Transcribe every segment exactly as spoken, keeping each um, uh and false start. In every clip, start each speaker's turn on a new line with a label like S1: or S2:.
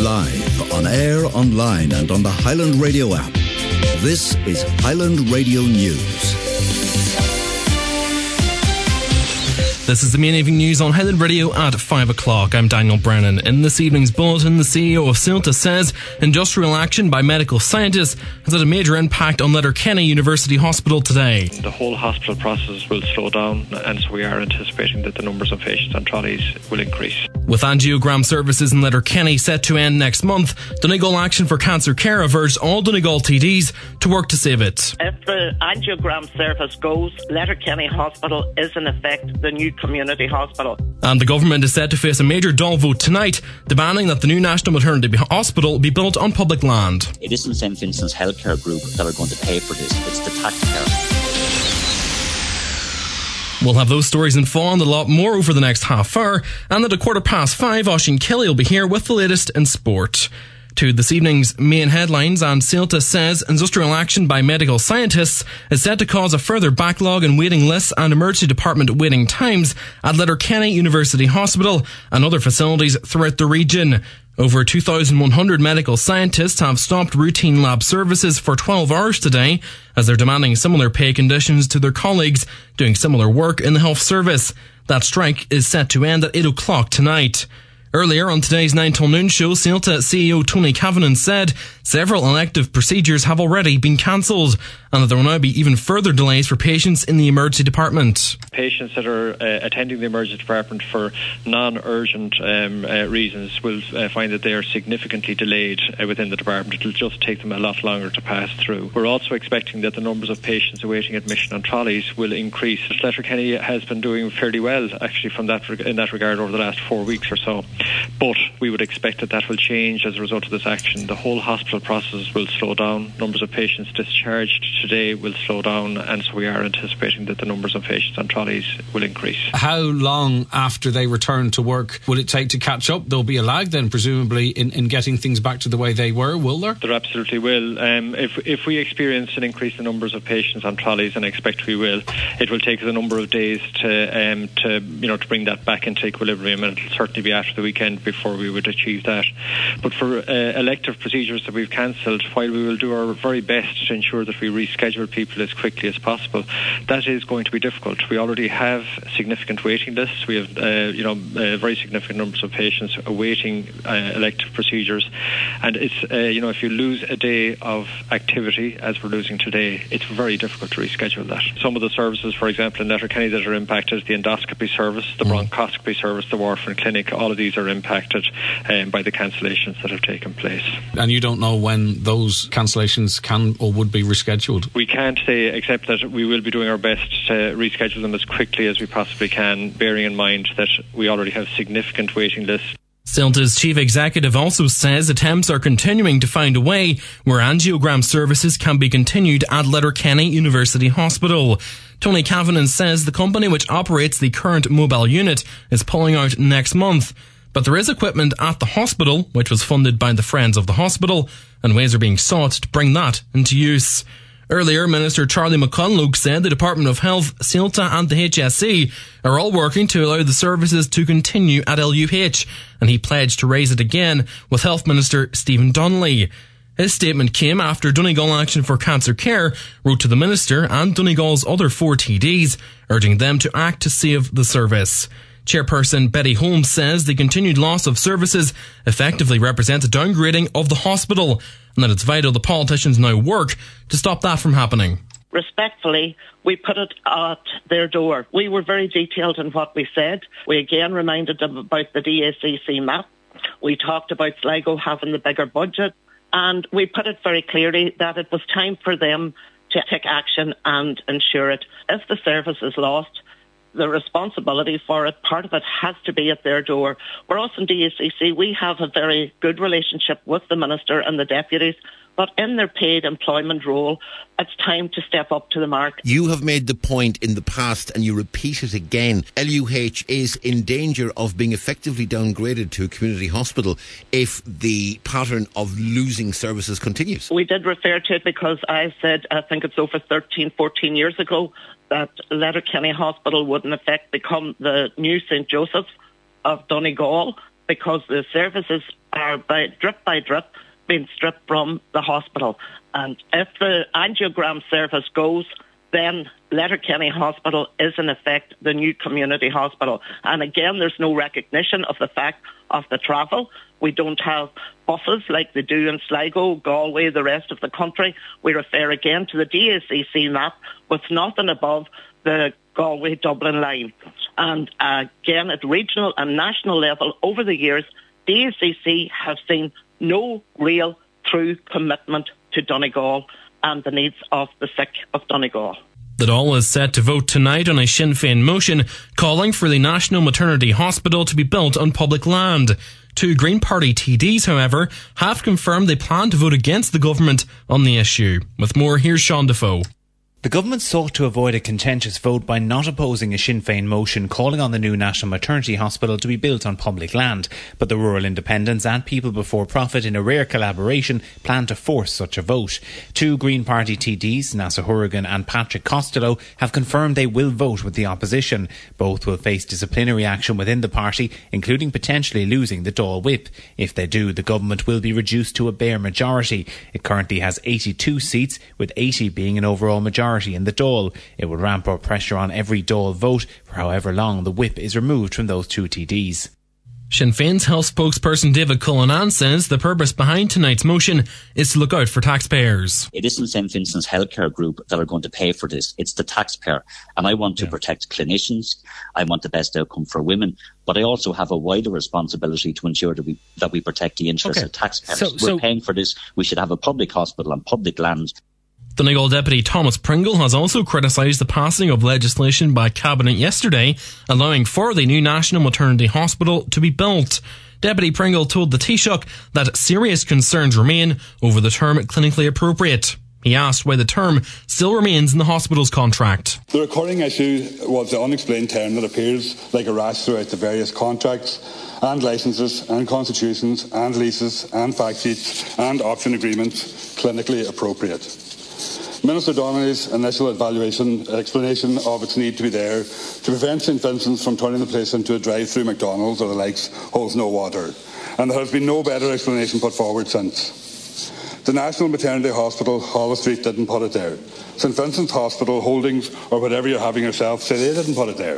S1: Live, on air, online and on the Highland Radio app. This is Highland Radio News.
S2: This is the main evening news on Highland Radio at five o'clock. I'm Daniel Brennan. In this evening's bulletin, the C E O of Silta says industrial action by medical scientists has had a major impact on Letterkenny University Hospital today.
S3: The whole hospital process will slow down, and so we are anticipating that the numbers of patients on trolleys will increase.
S2: With angiogram services in Letterkenny set to end next month, Donegal Action for Cancer Care have urged all Donegal T Ds to work to save it.
S4: If the angiogram service goes, Letterkenny Hospital is in effect the new community hospital.
S2: And the government is set to face a major Dáil vote tonight, demanding that the new National Maternity Hospital be built on public land.
S5: It isn't Saint Vincent's Healthcare Group that are going to pay for this, it's the taxpayer.
S2: We'll have those stories and full and a lot more over the next half hour, and at a quarter past five, Oisín Kelly will be here with the latest in sport. To this evening's main headlines, and Silta says industrial action by medical scientists is set to cause a further backlog in waiting lists and emergency department waiting times at Letterkenny University Hospital and other facilities throughout the region. Over two thousand one hundred medical scientists have stopped routine lab services for twelve hours today as they're demanding similar pay conditions to their colleagues doing similar work in the health service. That strike is set to end at eight o'clock tonight. Earlier on today's nine till noon show, Silta C E O Tony Kavanagh said several elective procedures have already been cancelled and that there will now be even further delays for patients in the emergency department.
S3: Patients that are uh, attending the emergency department for non-urgent um, uh, reasons will uh, find that they are significantly delayed uh, within the department. It will just take them a lot longer to pass through. We're also expecting that the numbers of patients awaiting admission on trolleys will increase. Letterkenny has been doing fairly well actually from that reg- in that regard over the last four weeks or so. But we would expect that that will change as a result of this action. The whole hospital process will slow down. Numbers of patients discharged today will slow down, and so we are anticipating that the numbers of patients on trolleys will increase.
S6: How long after they return to work will it take to catch up? There'll be a lag then, presumably, in, in getting things back to the way they were, will there?
S3: There absolutely will. Um, if, if we experience an increase in numbers of patients on trolleys, and I expect we will, it will take us a number of days to, um, to, you know, to bring that back into equilibrium, and it'll certainly be after the weekend before we would achieve that. But for uh, elective procedures that we've cancelled, while we will do our very best to ensure that we reschedule people as quickly as possible, that is going to be difficult. We already have significant waiting lists. We have, uh, you know, uh, very significant numbers of patients awaiting uh, elective procedures, and it's, uh, you know, if you lose a day of activity as we're losing today, it's very difficult to reschedule that. Some of the services, for example, in Letterkenny that are impacted, the endoscopy service, the
S6: mm.
S3: bronchoscopy service, the warfarin clinic, all of these are impacted um, by the cancellations that have taken place.
S6: And you don't know when those cancellations can or would be rescheduled?
S3: We can't say, except that we will be doing our best to reschedule them as quickly as we possibly can, bearing in mind that we already have significant waiting lists.
S2: Silta's chief executive also says attempts are continuing to find a way where angiogram services can be continued at Letterkenny University Hospital. Tony Kavanagh says the company which operates the current mobile unit is pulling out next month. But there is equipment at the hospital, which was funded by the Friends of the Hospital, and ways are being sought to bring that into use. Earlier, Minister Charlie McConlogue said the Department of Health, Silta and the H S E are all working to allow the services to continue at L U H, and he pledged to raise it again with Health Minister Stephen Donnelly. His statement came after Donegal Action for Cancer Care wrote to the Minister and Donegal's other four T Ds, urging them to act to save the service. Chairperson Betty Holmes says the continued loss of services effectively represents a downgrading of the hospital and that it's vital the politicians now work to stop that from happening.
S4: Respectfully, we put it at their door. We were very detailed in what we said. We again reminded them about the D A C C map. We talked about Sligo having the bigger budget, and we put it very clearly that it was time for them to take action and ensure it. If the service is lost, the responsibility for it, part of it has to be at their door. For us in D A C C, we have a very good relationship with the Minister and the deputies, but in their paid employment role, it's time to step up to the mark.
S7: You have made the point in the past, and you repeat it again. L U H is in danger of being effectively downgraded to a community hospital if the pattern of losing services continues.
S4: We did refer to it because I said, I think it's over thirteen, fourteen years ago, that Letterkenny Hospital would in effect become the new Saint Joseph's of Donegal, because the services are by drip by drip being stripped from the hospital. And if the angiogram service goes, then Letterkenny Hospital is in effect the new community hospital. And again, there's no recognition of the fact of the travel. We don't have buses like they do in Sligo, Galway, the rest of the country. We refer again to the D A C C map with nothing above the Galway-Dublin line. And uh, again, at regional and national level, over the years, D A C C have seen no real true commitment to Donegal and the needs of the sick of Donegal.
S2: The Dáil is set to vote tonight on a Sinn Féin motion calling for the National Maternity Hospital to be built on public land. Two Green Party T Ds, however, have confirmed they plan to vote against the government on the issue. With more, here's Sean Defoe.
S8: The government sought to avoid a contentious vote by not opposing a Sinn Féin motion calling on the new National Maternity Hospital to be built on public land, but the Rural Independents and People Before Profit, in a rare collaboration, plan to force such a vote. Two Green Party T Ds, Neasa Hourigan and Patrick Costello, have confirmed they will vote with the opposition. Both will face disciplinary action within the party, including potentially losing the Dáil whip. If they do, the government will be reduced to a bare majority. It currently has eighty-two seats, with eighty being an overall majority in the Dáil. It would ramp up pressure on every Dáil vote for however long the whip is removed from those two T Ds.
S2: Sinn Féin's health spokesperson David Cullinan says the purpose behind tonight's motion is to look out for taxpayers.
S5: It isn't Saint Vincent's Healthcare Group that are going to pay for this. It's the taxpayer. And I want to yeah. protect clinicians. I want the best outcome for women. But I also have a wider responsibility to ensure that we that we protect the interests okay. of taxpayers. So, We're so paying for this. We should have a public hospital on public land.
S2: Donegal Deputy Thomas Pringle has also criticised the passing of legislation by Cabinet yesterday allowing for the new National Maternity Hospital to be built. Deputy Pringle told the Taoiseach that serious concerns remain over the term clinically appropriate. He asked why the term still remains in the hospital's contract.
S9: The recurring issue was the unexplained term that appears like a rash throughout the various contracts and licences and constitutions and leases and fact sheets and option agreements, clinically appropriate. Minister Donnelly's initial evaluation explanation of its need to be there to prevent Saint Vincent's from turning the place into a drive-through McDonald's or the likes holds no water, and there has been no better explanation put forward since. The National Maternity Hospital, Holles Street, didn't put it there. Saint Vincent's Hospital, Holdings, or whatever you're having yourself, say they didn't put it there.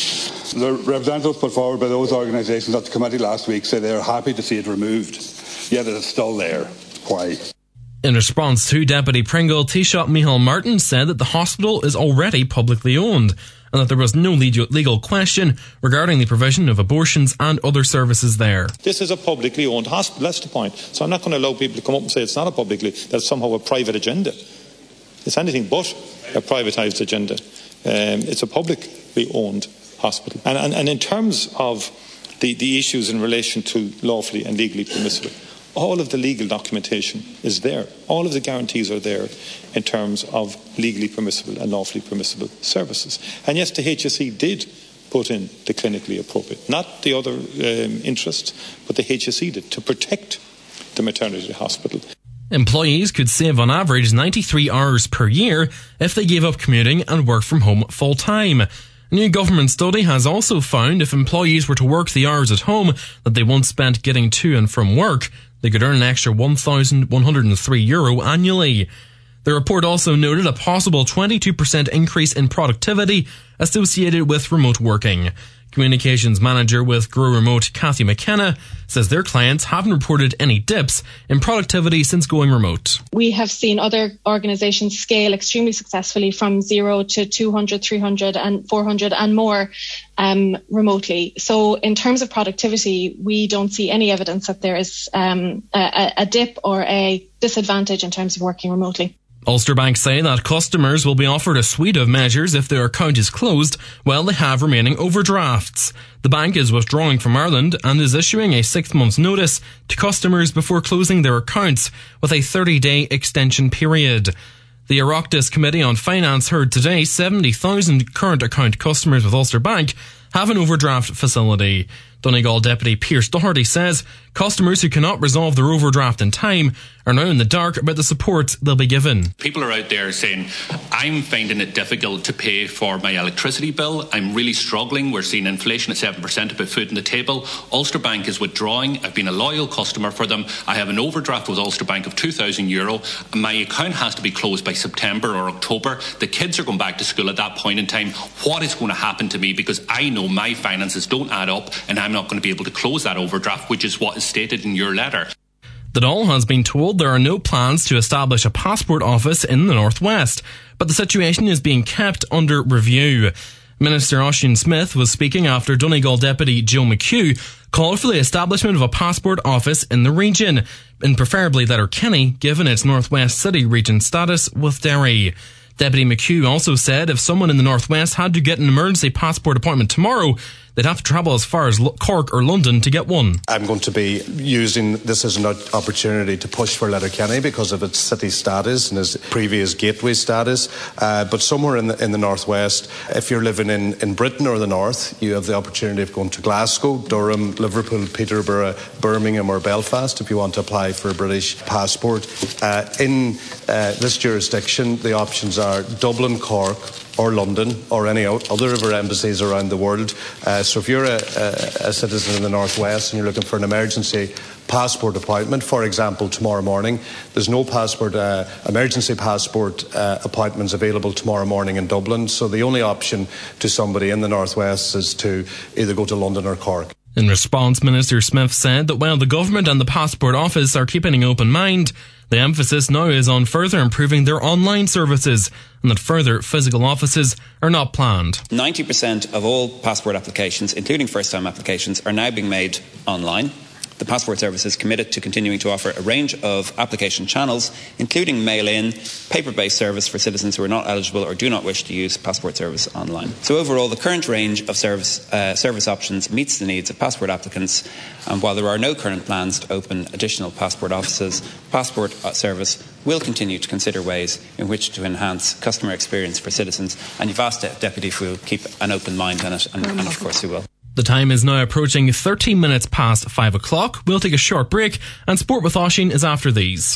S9: The representatives put forward by those organisations at the committee last week say they are happy to see it removed, yet it is still there. Why?
S2: In response to Deputy Pringle, Taoiseach Micheál Martin said that the hospital is already publicly owned and that there was no legal question regarding the provision of abortions and other services there.
S10: This is a publicly owned hospital, that's the point. So I'm not going to allow people to come up and say it's not a publicly, that's somehow a private agenda. It's anything but a privatised agenda. Um, it's a publicly owned hospital. And, and, and in terms of the, the issues in relation to lawfully and legally permissible, all of the legal documentation is there. All of the guarantees are there in terms of legally permissible and lawfully permissible services. And yes, the H S E did put in the clinically appropriate, not the other um, interests, but the H S E did, to protect the maternity hospital.
S2: Employees could save on average ninety-three hours per year if they gave up commuting and worked from home full time. A new government study has also found if employees were to work the hours at home that they once spent getting to and from work, they could earn an extra one thousand one hundred three euro annually. The report also noted a possible twenty-two percent increase in productivity associated with remote working. Communications manager with Grow Remote, Kathy McKenna, says their clients haven't reported any dips in productivity since going remote.
S11: We have seen other organisations scale extremely successfully from zero to two hundred, three hundred and four hundred and more um, remotely. So in terms of productivity, we don't see any evidence that there is um, a, a dip or a disadvantage in terms of working remotely.
S2: Ulster Bank say that customers will be offered a suite of measures if their account is closed while they have remaining overdrafts. The bank is withdrawing from Ireland and is issuing a six months notice to customers before closing their accounts with a thirty day extension period. The Oireachtas Committee on Finance heard today seventy thousand current account customers with Ulster Bank have an overdraft facility. Donegal Deputy Pierce Doherty says customers who cannot resolve their overdraft in time are now in the dark about the support they'll be given.
S12: People are out there saying, I'm finding it difficult to pay for my electricity bill. I'm really struggling. We're seeing inflation at seven percent to put food on the table. Ulster Bank is withdrawing. I've been a loyal customer for them. I have an overdraft with Ulster Bank of two thousand euro. My account has to be closed by September or October. The kids are going back to school at that point in time. What is going to happen to me? Because I know my finances don't add up and I'm not going to be able to close that overdraft, which is what is stated in your letter.
S2: The Dáil has been told there are no plans to establish a passport office in the northwest, but the situation is being kept under review. Minister Oisín Smith was speaking after Donegal Deputy Joe McHugh called for the establishment of a passport office in the region, and preferably Letterkenny, given its northwest city region status with Derry. Deputy McHugh also said if someone in the northwest had to get an emergency passport appointment tomorrow, they'd have to travel as far as Cork or London to get one.
S13: I'm going to be using this as an opportunity to push for Letterkenny because of its city status and its previous gateway status. Uh, but somewhere in the, in the northwest, if you're living in, in Britain or the north, you have the opportunity of going to Glasgow, Durham, Liverpool, Peterborough, Birmingham or Belfast if you want to apply for a British passport. Uh, in uh, this jurisdiction, the options are Dublin, Cork, or London, or any other of our embassies around the world. Uh, so if you're a, a, a citizen in the northwest and you're looking for an emergency passport appointment, for example, tomorrow morning, there's no passport, uh, emergency passport uh, appointments available tomorrow morning in Dublin. So the only option to somebody in the northwest is to either go to London or Cork.
S2: In response, Minister Smith said that while the government and the passport office are keeping an open mind, the emphasis now is on further improving their online services and that further physical offices are not planned.
S14: ninety percent of all passport applications, including first-time applications, are now being made online. The Passport Service is committed to continuing to offer a range of application channels, including mail-in, paper-based service for citizens who are not eligible or do not wish to use Passport Service online. So overall, the current range of service, uh, service options meets the needs of passport applicants, and while there are no current plans to open additional passport offices, Passport Service will continue to consider ways in which to enhance customer experience for citizens. And you've asked, Deputy, if we'll keep an open mind on it, and, and of course we will.
S2: The time is now approaching thirteen minutes past five o'clock. We'll take a short break, and Sport with Oisín is after these.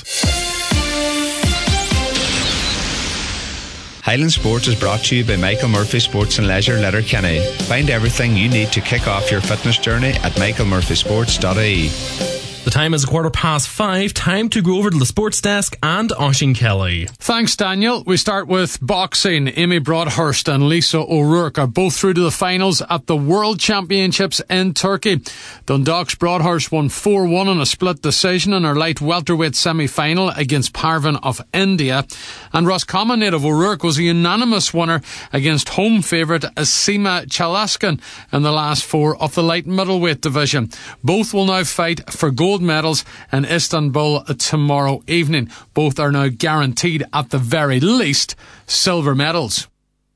S15: Highland Sports is brought to you by Michael Murphy Sports and Leisure, Letterkenny. Find everything you need to kick off your fitness journey at michael murphy sports dot I E.
S2: The time is a quarter past five. Time to go over to the sports desk and Oisín Kelly.
S16: Thanks, Daniel. We start with boxing. Amy Broadhurst and Lisa O'Rourke are both through to the finals at the World Championships in Turkey. Dundalk's Broadhurst won four one in a split decision in her light welterweight semi-final against Parvin of India. And Roscommon native O'Rourke was a unanimous winner against home favourite Asima Chalaskan in the last four of the light middleweight division. Both will now fight for gold medals in Istanbul tomorrow evening. Both are now guaranteed, at the very least, silver medals.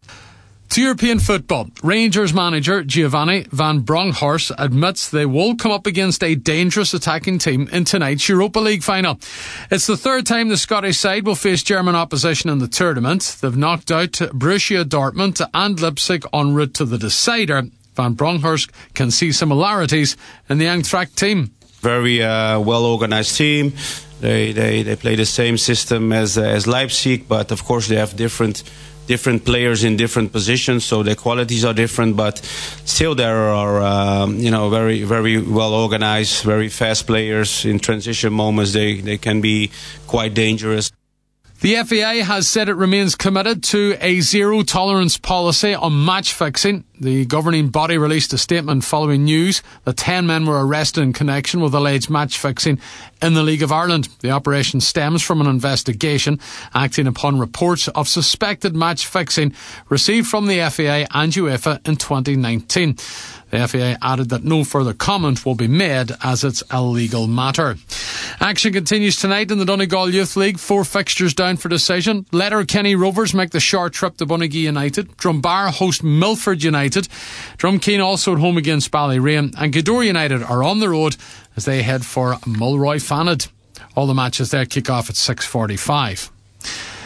S16: To European football, Rangers manager Giovanni Van Bronckhorst admits they will come up against a dangerous attacking team in tonight's Europa League final. It's the third time the Scottish side will face German opposition in the tournament. They've knocked out Borussia Dortmund and Leipzig en route to the decider. Van Bronckhorst can see similarities in the Eintracht team.
S17: Very uh, well-organized team. They, they they play the same system as uh, as Leipzig, but of course they have different different players in different positions, so their qualities are different. But still, there are um, you know very very well-organized, very fast players. In transition moments, they they can be quite dangerous.
S16: The F A I has said it remains committed to a zero-tolerance policy on match fixing. The governing body released a statement following news that ten men were arrested in connection with alleged match fixing in the League of Ireland. The operation stems from an investigation acting upon reports of suspected match fixing received from the F A I and UEFA in twenty nineteen. The F A I added that no further comment will be made as it's a legal matter. Action continues tonight in the Donegal Youth League. Four fixtures down for decision. Letterkenny Rovers make the short trip to Bunagee United. Drumbar host Milford United. Drumkeen also at home against Ballyreen. And Gweedore United are on the road as they head for Mulroy Fanad. All the matches there kick off at six forty-five.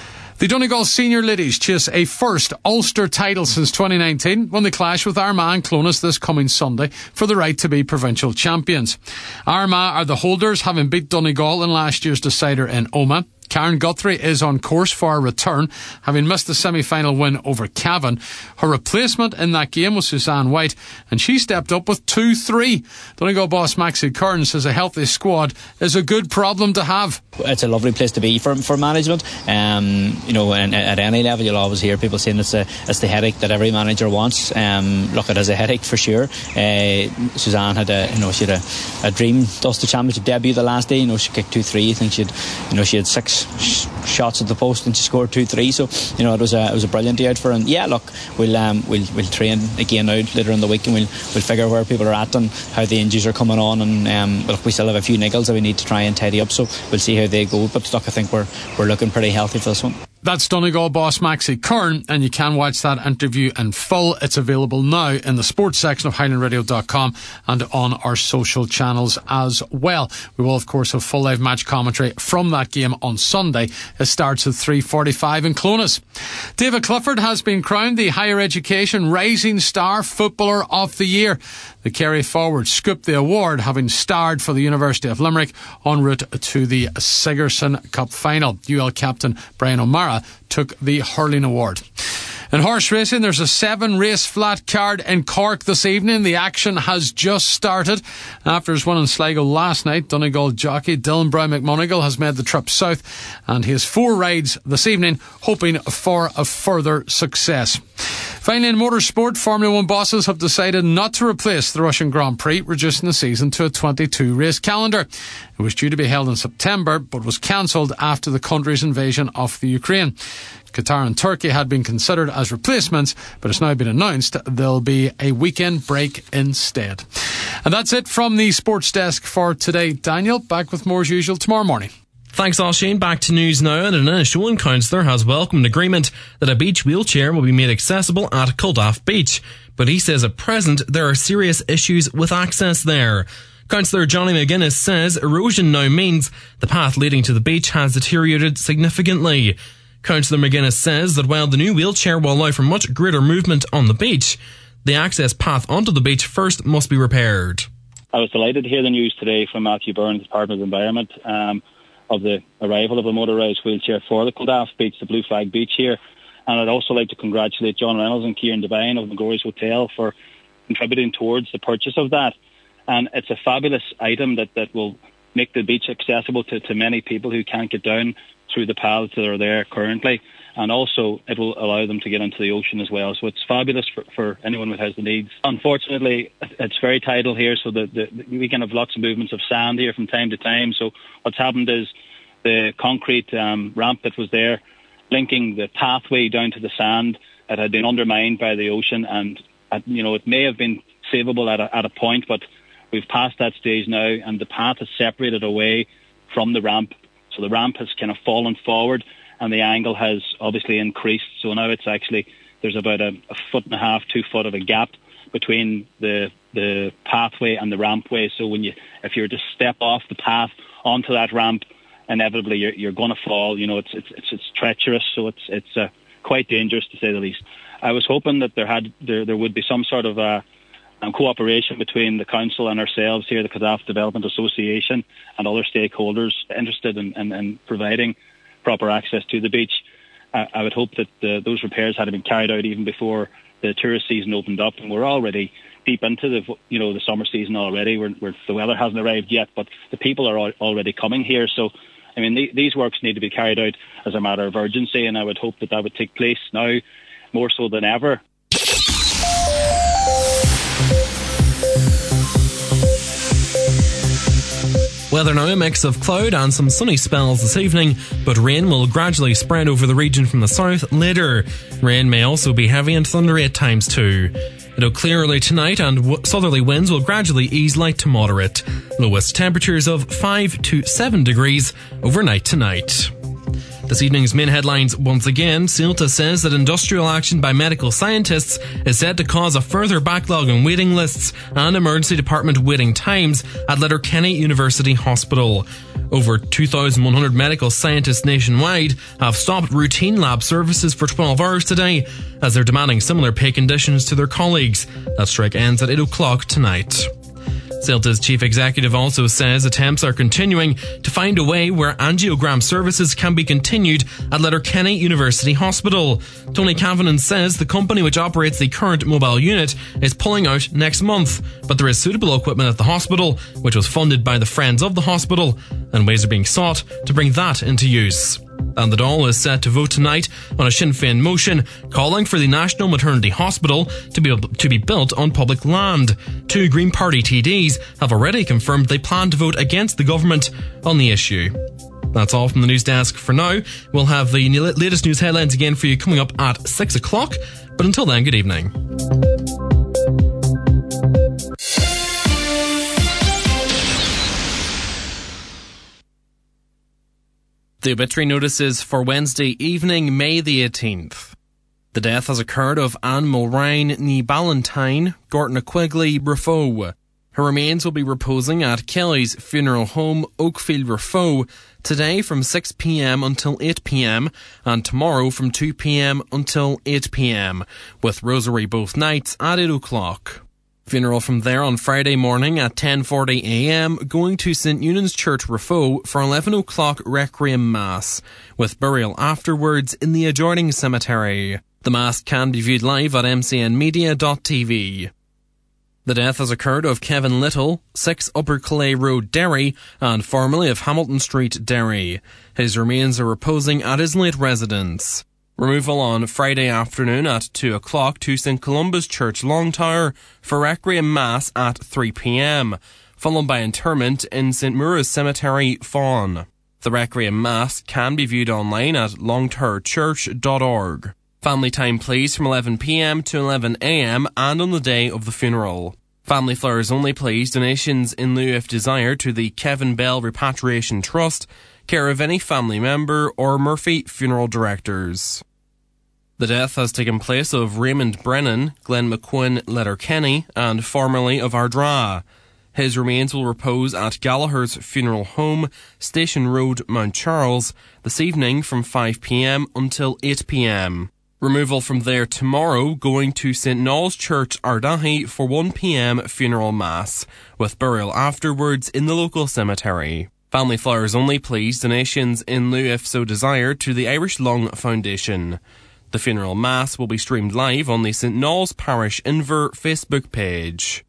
S16: The Donegal Senior Ladies chase a first Ulster title since twenty nineteen when they clash with Armagh and Clones this coming Sunday for the right to be provincial champions. Armagh are the holders, having beat Donegal in last year's decider in Omagh. Karen Guthrie is on course for a return, having missed the semi-final win over Cavan. Her replacement in that game was Suzanne White, and she stepped up with two three. Donegal boss Maxie Kern says a healthy squad is a good problem to have.
S18: It's a lovely place to be for for management. Um, you know, and at any level, you'll always hear people saying it's a it's the headache that every manager wants. Um, look, it as a headache for sure. Uh, Suzanne had a you know she had a, a dream Ulster Championship debut the last day. You know, she kicked two three. I think she had you know she had six sh- shots at the post and she scored two three. So you know it was a it was a brilliant day out for her. And yeah, look, we'll um, we'll we'll train again out later in the week and we'll we'll figure where people are at and how the injuries are coming on. And um, look, we still have a few niggles that we need to try and tidy up. So we'll see how they go. But look, I think we're we're looking pretty healthy for this one.
S16: That's Donegal boss Maxie Kern, and you can watch that interview in full. It's available now in the sports section of highland radio dot com and on our social channels as well. We will, of course, have full live match commentary from that game on Sunday. It starts at three forty-five in Clones. David Clifford has been crowned the Higher Education Rising Star Footballer of the Year. The Kerry forward scooped the award, having starred for the University of Limerick en route to the Sigerson Cup final. U L captain Brian O'Mara took the hurling award. In horse racing, there's a seven race flat card in Cork this evening. The action has just started. After his win in Sligo last night, Donegal jockey Dylan Brown McMonagle has made the trip south, and he has four rides this evening, hoping for a further success. Finally, in motorsport, Formula One bosses have decided not to replace the Russian Grand Prix, reducing the season to a twenty-two race calendar. It was due to be held in September, but was cancelled after the country's invasion of the Ukraine. Qatar and Turkey had been considered as replacements, but it's now been announced there'll be a weekend break instead. And that's it from the sports desk for today. Daniel, back with more as usual tomorrow morning.
S2: Thanks, Oisin. Back to news now. And an Inishowen councillor has welcomed agreement that a beach wheelchair will be made accessible at Culdaff Beach. But he says at present there are serious issues with access there. Councillor Johnny McGuinness says erosion now means the path leading to the beach has deteriorated significantly. Councillor McGuinness says that while the new wheelchair will allow for much greater movement on the beach, the access path onto the beach first must be repaired.
S19: I was delighted to hear the news today from Matthew Burns, Department of Environment, um, of the arrival of a motorised wheelchair for the Culdaff Beach, the Blue Flag Beach here. And I'd also like to congratulate John Reynolds and Kieran Devine of McGrory's Hotel for contributing towards the purchase of that. And it's a fabulous item that, that will make the beach accessible to, to many people who can't get down through the paths that are there currently. And also it will allow them to get into the ocean as well. So it's fabulous for, for anyone who has the needs. Unfortunately, it's very tidal here, so the, the, we can have lots of movements of sand here from time to time. So what's happened is the concrete um, ramp that was there linking the pathway down to the sand, it had been undermined by the ocean, and at, you know it may have been savable at a, at a point, but we've passed that stage now, and the path is separated away from the ramp. So the ramp has kind of fallen forward, and the angle has obviously increased. So now it's actually, there's about a, a foot and a half, two foot of a gap between the the pathway and the rampway. So when you, if you're to step off the path onto that ramp, inevitably you're, you're going to fall. You know, it's it's it's, it's treacherous, so it's it's uh, quite dangerous to say the least. I was hoping that there had there there would be some sort of uh, um, cooperation between the council and ourselves here, the Culdaff Development Association, and other stakeholders interested in, in, in providing proper access to the beach. I, I would hope that the, those repairs had been carried out even before the tourist season opened up, and we're already deep into the you know the summer season already. We're, we're, the weather hasn't arrived yet, but the people are al- already coming here. So, I mean, the, these works need to be carried out as a matter of urgency, and I would hope that that would take place now more so than ever.
S2: Weather now, a mix of cloud and some sunny spells this evening, but rain will gradually spread over the region from the south later. Rain may also be heavy and thundery at times too. It'll clear early tonight, and w- southerly winds will gradually ease light to moderate. Lowest temperatures of five to seven degrees overnight tonight. This evening's main headlines once again. Ceuta says that industrial action by medical scientists is set to cause a further backlog in waiting lists and emergency department waiting times at Letterkenny University Hospital. Over two thousand one hundred medical scientists nationwide have stopped routine lab services for twelve hours today as they're demanding similar pay conditions to their colleagues. That strike ends at eight o'clock tonight. CELTA's chief executive also says attempts are continuing to find a way where angiogram services can be continued at Letterkenny University Hospital. Tony Kavanagh says the company which operates the current mobile unit is pulling out next month, but there is suitable equipment at the hospital, which was funded by the Friends of the Hospital, and ways are being sought to bring that into use. And the Dáil is set to vote tonight on a Sinn Féin motion calling for the National Maternity Hospital to be to be built on public land. Two Green Party T Ds have already confirmed they plan to vote against the government on the issue. That's all from the news desk for now. We'll have the latest news headlines again for you coming up at six o'clock. But until then, good evening. The obituary notices for Wednesday evening, May the eighteenth. The death has occurred of Anne Mulrine ní Ballantyne, Gortna Quigley, Rafoe. Her remains will be reposing at Kelly's funeral home, Oakfield, Rafoe, today from six p.m. until eight p.m. and tomorrow from two p.m. until eight p.m, with rosary both nights at eight o'clock. Funeral from there on Friday morning at ten forty a.m, going to St Eunan's Church, Rafoe, for eleven o'clock Requiem Mass, with burial afterwards in the adjoining cemetery. The Mass can be viewed live at m c n media dot t v. The death has occurred of Kevin Little, six Upper Calais Road, Derry, and formerly of Hamilton Street, Derry. His remains are reposing at his late residence. Removal on Friday afternoon at two o'clock to St Columba's Church, Longtower, for Requiem Mass at three p.m, followed by interment in St Mura's Cemetery, Fawn. The Requiem Mass can be viewed online at longtower church dot org. Family time please from eleven p.m. to eleven a.m. and on the day of the funeral. Family flowers only please, donations in lieu if desired to the Kevin Bell Repatriation Trust, care of any family member or Murphy Funeral Directors. The death has taken place of Raymond Brennan, Glenn McQuinn, Letterkenny, and formerly of Ardra. His remains will repose at Gallagher's Funeral Home, Station Road, Mount Charles, this evening from five p.m. until eight p.m. Removal from there tomorrow, going to St Noel's Church, Ardahi, for one p.m. funeral mass, with burial afterwards in the local cemetery. Family flowers only please, donations in lieu if so desired to the Irish Lung Foundation. The funeral mass will be streamed live on the St Noel's Parish Inver Facebook page.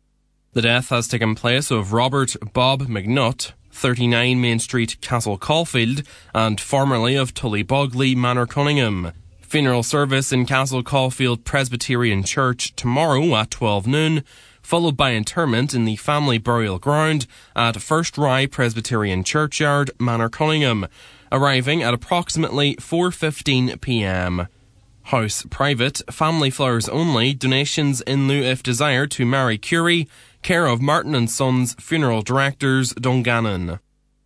S2: The death has taken place of Robert Bob McNutt, thirty-nine Main Street, Castle Caulfield, and formerly of Tullybogley Manor, Cunningham. Funeral service in Castle Caulfield Presbyterian Church tomorrow at twelve noon, followed by interment in the family burial ground at First Rye Presbyterian Churchyard, Manor, Cunningham, arriving at approximately four fifteen p.m. House private, family flowers only, donations in lieu if desired to Mary Curie, care of Martin and Sons Funeral Directors, Dungannon.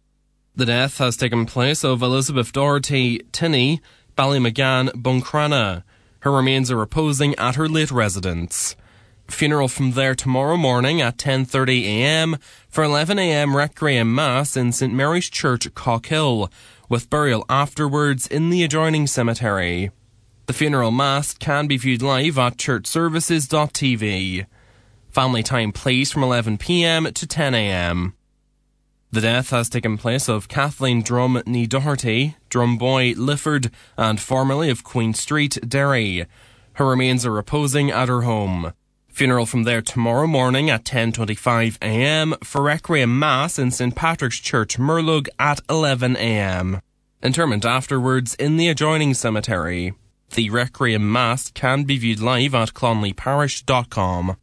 S2: The death has taken place of Elizabeth Doherty Tinney, Ballymcgann, Buncrana. Her remains are reposing at her late residence. Funeral from there tomorrow morning at ten thirty a.m. for eleven a.m. Requiem Mass in St Mary's Church, Cockhill, with burial afterwards in the adjoining cemetery. The funeral mass can be viewed live at church services dot t v. Family time please from eleven p.m. to ten a.m. The death has taken place of Kathleen Drum ní Doherty, Drumboy, Lifford, and formerly of Queen Street, Derry. Her remains are reposing at her home. Funeral from there tomorrow morning at ten twenty-five a.m. for Requiem Mass in St Patrick's Church, Murlug at eleven a.m. Interment afterwards in the adjoining cemetery. The Requiem Mass can be viewed live at clonley parish dot com.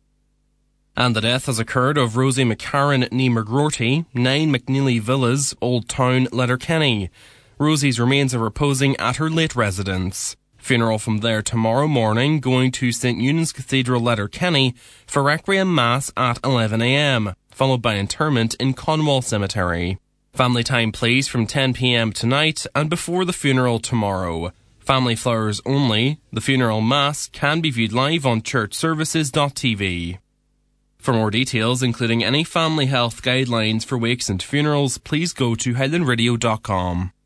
S2: And the death has occurred of Rosie McCarran ní McGroarty, nine McNeely Villas, Old Town, Letterkenny. Rosie's remains are reposing at her late residence. Funeral from there tomorrow morning, going to St Eunan's Cathedral, Letterkenny, for Requiem Mass at eleven a.m, followed by interment in Conwall Cemetery. Family time please from ten p.m. tonight and before the funeral tomorrow. Family flowers only. The funeral mass can be viewed live on church services dot t v. For more details, including any family health guidelines for wakes and funerals, please go to highland radio dot com.